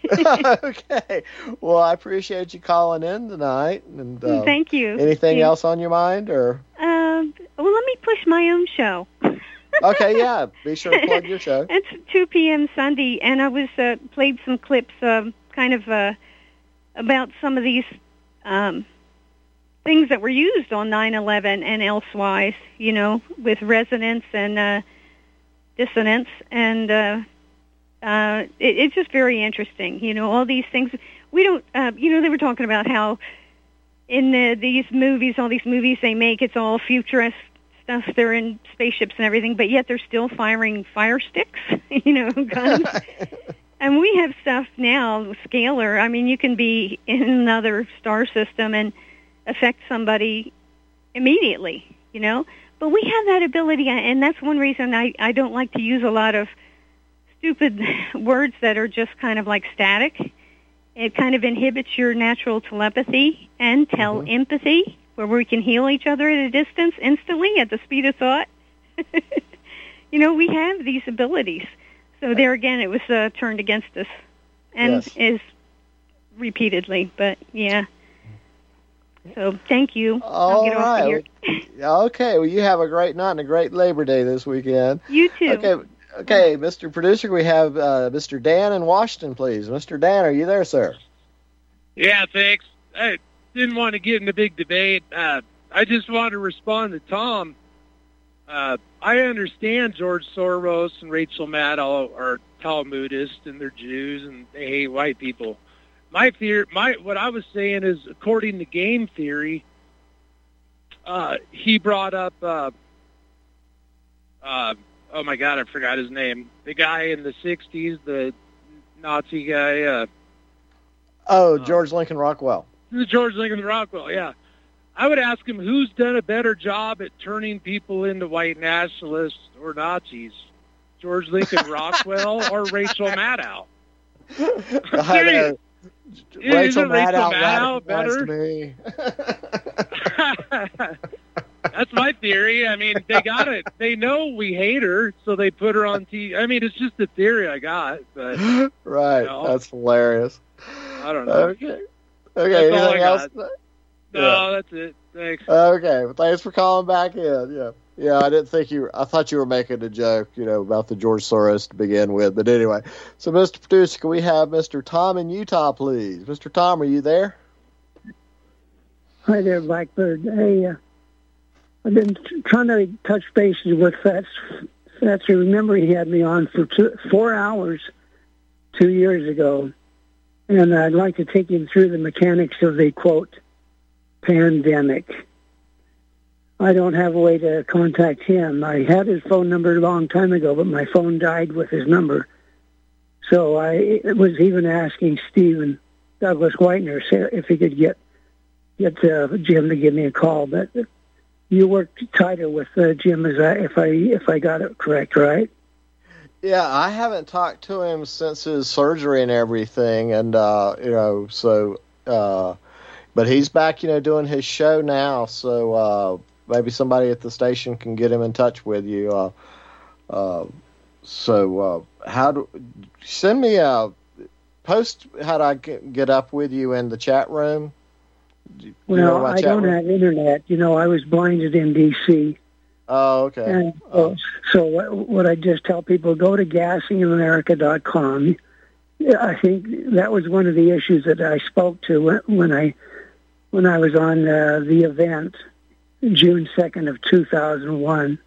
Okay. Well, I appreciate you calling in tonight. And uh, Thank you. Anything yeah. else on your mind? Or um, well, let me push my own show. Okay, yeah. Be sure to plug your show. It's two p.m. Sunday, and I was uh, played some clips um, kind of uh, about some of these um, things that were used on nine eleven and elsewise, you know, with resonance and uh, dissonance, and uh, uh, it, it's just very interesting. You know, all these things. We don't, uh, you know, they were talking about how in the, these movies, all these movies they make, it's all futurist stuff. They're in spaceships and everything, but yet they're still firing fire sticks, you know, guns. And we have stuff now, scalar. I mean, you can be in another star system and affect somebody immediately, you know. But we have that ability, and that's one reason I, I don't like to use a lot of stupid words that are just kind of like static. It kind of inhibits your natural telepathy and telepathy, mm-hmm. where we can heal each other at a distance instantly at the speed of thought. You know, we have these abilities. So there again, it was uh, turned against us, and yes. is repeatedly, but yeah. So thank you. All I'll get right. off here. Okay, well, you have a great night and a great Labor Day this weekend. You too. Okay, okay, Mister Producer, we have uh, Mister Dan in Washington, please. Mister Dan, are you there, sir? Yeah, thanks. I didn't want to get in a big debate. Uh, I just wanted to respond to Tom. Uh, I understand George Soros and Rachel Maddow are Talmudists and they're Jews and they hate white people. My fear, my what I was saying is, according to game theory, uh, he brought up. Uh, uh, oh my God, I forgot his name. The guy in the sixties, the Nazi guy. Uh, oh, George uh, Lincoln Rockwell. George Lincoln Rockwell, yeah. I would ask him who's done a better job at turning people into white nationalists or Nazis, George Lincoln Rockwell or Rachel Maddow? I know. Rachel Maddow, Maddow better? To me. That's my theory. I mean, they got it. They know we hate her, so they put her on T V. I mean, it's just a theory I got. But, right. You know, that's hilarious. I don't know. Okay. Okay. That's anything else? No, yeah. That's it. Thanks. Okay. Well, thanks for calling back in. Yeah. Yeah, I didn't think you, I thought you were making a joke, you know, about the George Soros to begin with. But anyway, so Mister Producer, can we have Mister Tom in Utah, please? Mister Tom, are you there? Hi there, Blackbird. Hey, uh, I've been trying to touch bases with that That's remember he had me on for two, four hours two years ago, and I'd like to take him through the mechanics of the quote pandemic. I don't have a way to contact him. I had his phone number a long time ago, but my phone died with his number. So I was even asking Stephen Douglas Whitener if he could get get uh, Jim to give me a call. But you worked tighter with uh, Jim, as I, if I if I got it correct, right? Yeah, I haven't talked to him since his surgery and everything, and uh, you know, so. Uh, but he's back, you know, doing his show now. So. Uh, Maybe somebody at the station can get him in touch with you. Uh, uh, so, uh, how do send me a post? How do I get, get up with you in the chat room? Do you well, know I chat don't room? have internet. You know, I was blinded in D C. Oh, okay. And, oh. uh, so, what, what I just tell people: go to gassing america dot com. I think that was one of the issues that I spoke to when, when I when I was on uh, the event. June second of two thousand one,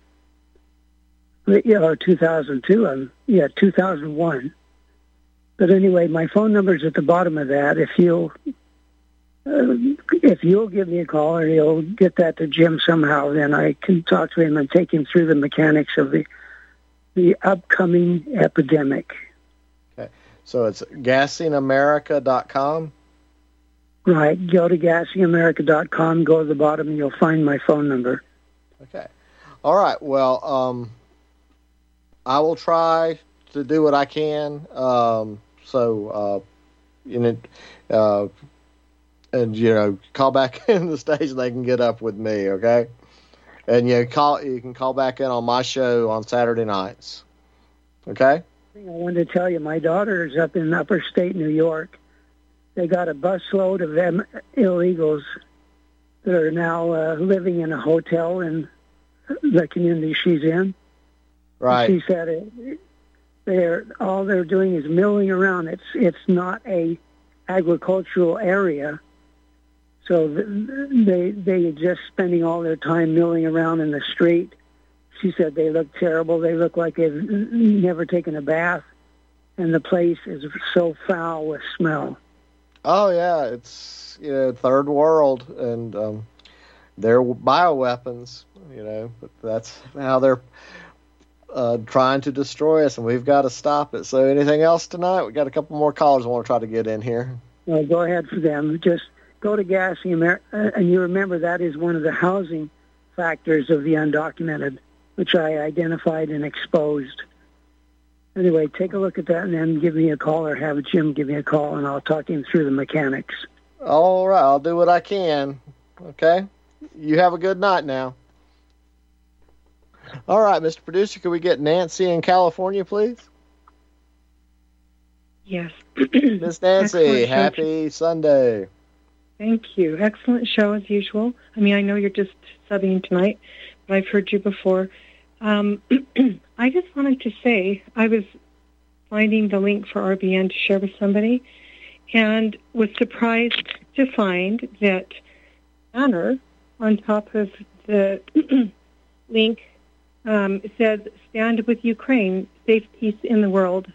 yeah, or two thousand two, um, yeah, two thousand one. But anyway, my phone number's at the bottom of that. If you'll, uh, if you'll give me a call or you'll get that to Jim somehow, then I can talk to him and take him through the mechanics of the the upcoming epidemic. Okay, so it's gassing america dot com. Right. Go to gassing america dot com, go to the bottom, and you'll find my phone number. Okay. All right. Well, um, I will try to do what I can. Um, so, uh, you know, uh, and, you know, call back in the station. They can get up with me. Okay. And, you know, call, you can call back in on my show on Saturday nights. Okay. I wanted to tell you, my daughter is up in upper state New York. They got a busload of them illegals that are now uh, living in a hotel in the community she's in. Right. She said it, they're all they're doing is milling around. It's it's not a agricultural area, so they they are just spending all their time milling around in the street. She said they look terrible. They look like they've never taken a bath, and the place is so foul with smell. Oh yeah, it's you know third world, and um, they're bioweapons, you know. But that's how they're uh, trying to destroy us, and we've got to stop it. So, anything else tonight? We got a couple more callers I want to try to get in here. Well, go ahead for them. Just go to Gassing America, and you remember that is one of the housing factors of the undocumented, which I identified and exposed. Anyway, take a look at that and then give me a call or have Jim give me a call, and I'll talk him through the mechanics. All right, I'll do what I can. Okay? You have a good night now. All right, Mister Producer, can we get Nancy in California, please? Yes. Miss Nancy, happy Sunday. Thank you. Excellent show as usual. I mean, I know you're just subbing tonight, but I've heard you before. Um, I just wanted to say I was finding the link for R B N to share with somebody and was surprised to find that banner on top of the link um, says, "Stand with Ukraine, safe peace in the world."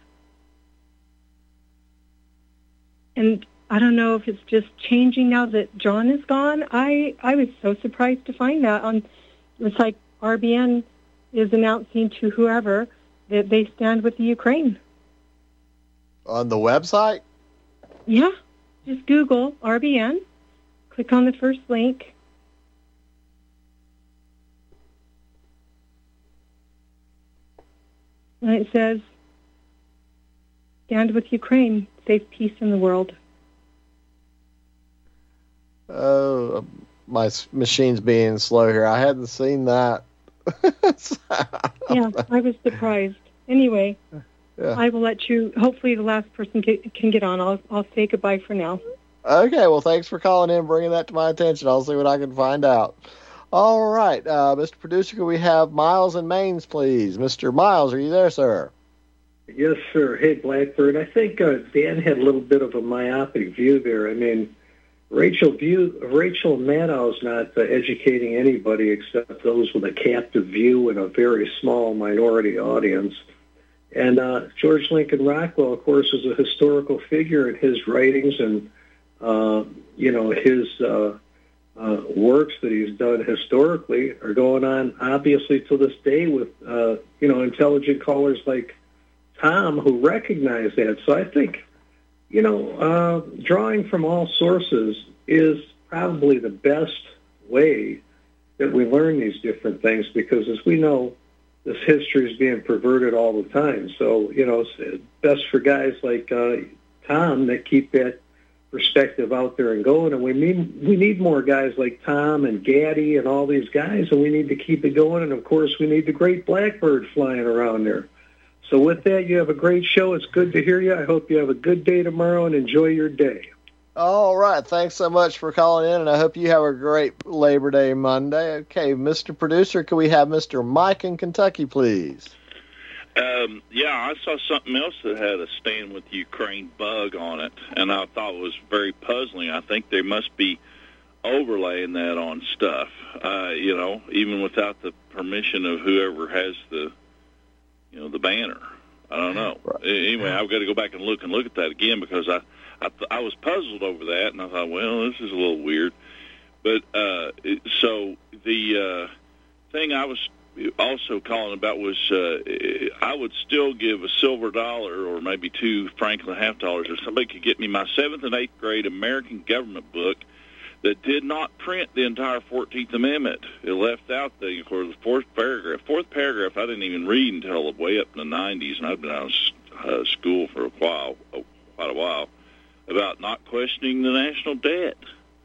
And I don't know if it's just changing now that John is gone. I, I was so surprised to find that. On It's like R B N is announcing to whoever that they stand with the Ukraine. On the website? Yeah. Just Google R B N. Click on the first link. And it says, "Stand with Ukraine, safe peace in the world." Oh, my machine's being slow here. I hadn't seen that. Yeah, I was surprised. Anyway, Yeah. I will let you, hopefully the last person get, can get on. I'll, I'll say goodbye for now. Okay, well, thanks for calling in and bringing that to my attention. I'll see what I can find out. All right, uh, Mister Producer, can we have Miles in Mainz, please? Mister Miles, are you there, sir? Yes, sir. Hey, Blackbird. I think uh, Dan had a little bit of a myopic view there. I mean, Rachel view Rachel Maddow's not uh, educating anybody except those with a captive view and a very small minority audience. And uh, George Lincoln Rockwell, of course, is a historical figure in his writings and uh, you know his uh, uh, works that he's done historically are going on obviously to this day with uh, you know intelligent callers like Tom who recognize that. So I think, you know, uh, drawing from all sources is probably the best way that we learn these different things because, as we know, this history is being perverted all the time. So, you know, it's best for guys like uh, Tom that keep that perspective out there and going. And we need, we need more guys like Tom and Gaddy and all these guys, and we need to keep it going. And, of course, we need the great blackbird flying around there. So with that, you have a great show. It's good to hear you. I hope you have a good day tomorrow and enjoy your day. All right. Thanks so much for calling in, and I hope you have a great Labor Day Monday. Okay, Mister Producer, can we have Mister Mike in Kentucky, please? Um, yeah, I saw something else that had a Stand with Ukraine bug on it, and I thought it was very puzzling. I think they must be overlaying that on stuff, uh, you know, even without the permission of whoever has the you know, the banner. I don't know. Right. Anyway, I've got to go back and look and look at that again because I, I, I was puzzled over that, and I thought, well, this is a little weird. But uh, so the uh, thing I was also calling about was uh, I would still give a silver dollar or maybe two Franklin half dollars if somebody could get me my seventh and eighth grade American government book that did not print the entire fourteenth Amendment. It left out the, of course, the fourth paragraph. Fourth paragraph I didn't even read until way up in the nineties, and I've been out of uh, school for a while, quite a while, about not questioning the national debt.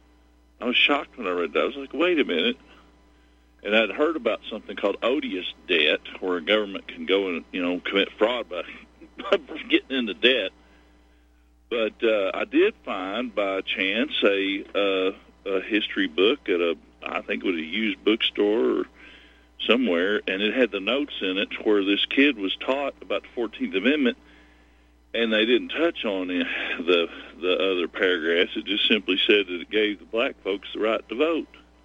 I was shocked when I read that. I was like, wait a minute. And I'd heard about something called odious debt, where a government can go and, you know, commit fraud by getting into debt. But uh, I did find, by chance, a, uh, a history book at a, I think it was a used bookstore or somewhere, and it had the notes in it where this kid was taught about the fourteenth Amendment, and they didn't touch on the, the the other paragraphs. It just simply said that it gave the black folks the right to vote.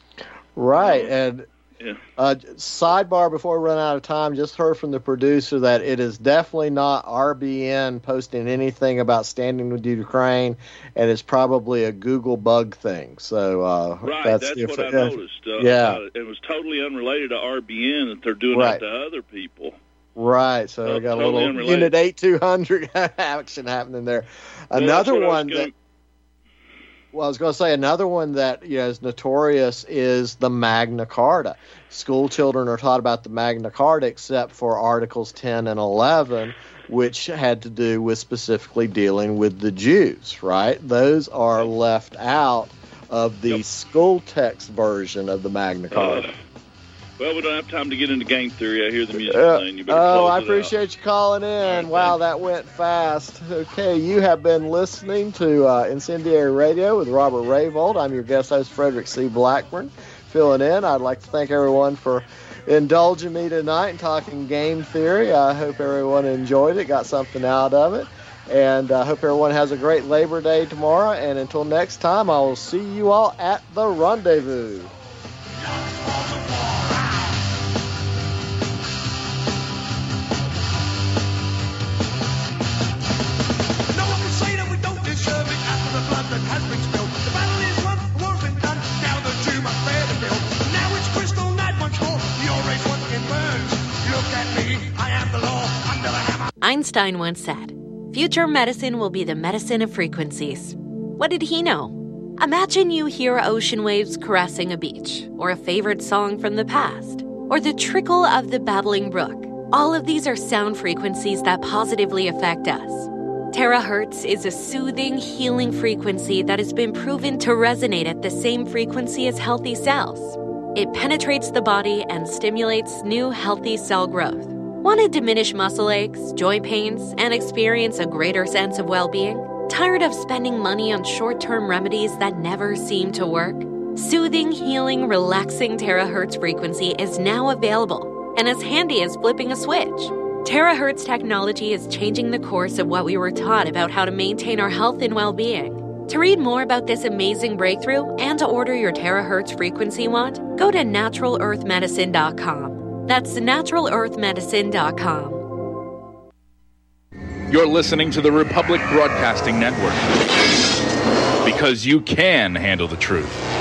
Right, and yeah. uh, sidebar before we run out of time, just heard from the producer that it is definitely not R B N posting anything about standing with Ukraine, and it's probably a Google bug thing. So uh, right, that's, that's if, what I uh, noticed. Uh, yeah, about it. It was totally unrelated to R B N that they're doing Right. that to other people. Right, so Uh, we got a totally little unrelated. Unit eighty-two hundred action happening there. Well, Another that's what I was one gonna- that, well, I was going to say another one that you know is notorious is the Magna Carta. School children are taught about the Magna Carta except for Articles ten and eleven, which had to do with specifically dealing with the Jews, right? Those are left out of the school text version of the Magna Carta. Uh, well, we don't have time to get into game theory. I hear the music Uh, playing. You better oh, close I it appreciate you calling in. Wow, that went fast. Okay, you have been listening to uh, Incendiary Radio with Robert Rayvold. I'm your guest host, Frederick C. Blackburn, filling in. I'd like to thank everyone for indulging me tonight and talking game theory. I hope everyone enjoyed it, got something out of it. And I hope everyone has a great Labor Day tomorrow. And until next time, I will see you all at the rendezvous. No one can say that we don't deserve it after the blood that has been spilled. The battle is won, the war's been done. Now the Jew must bear the bill. Now it's crystal night once more. Your race once again burns. Look at me, I am the law under the hammer. Einstein once said, "Future medicine will be the medicine of frequencies." What did he know? Imagine you hear ocean waves caressing a beach, or a favorite song from the past, or the trickle of the babbling brook. All of these are sound frequencies that positively affect us. Terahertz is a soothing, healing frequency that has been proven to resonate at the same frequency as healthy cells. It penetrates the body and stimulates new healthy cell growth. Want to diminish muscle aches, joint pains, and experience a greater sense of well-being? Tired of spending money on short-term remedies that never seem to work? Soothing, healing, relaxing terahertz frequency is now available and as handy as flipping a switch. Terahertz technology is changing the course of what we were taught about how to maintain our health and well-being. To read more about this amazing breakthrough and to order your terahertz frequency wand, go to natural earth medicine dot com. That's natural earth medicine dot com. You're listening to the Republic Broadcasting Network, because you can handle the truth.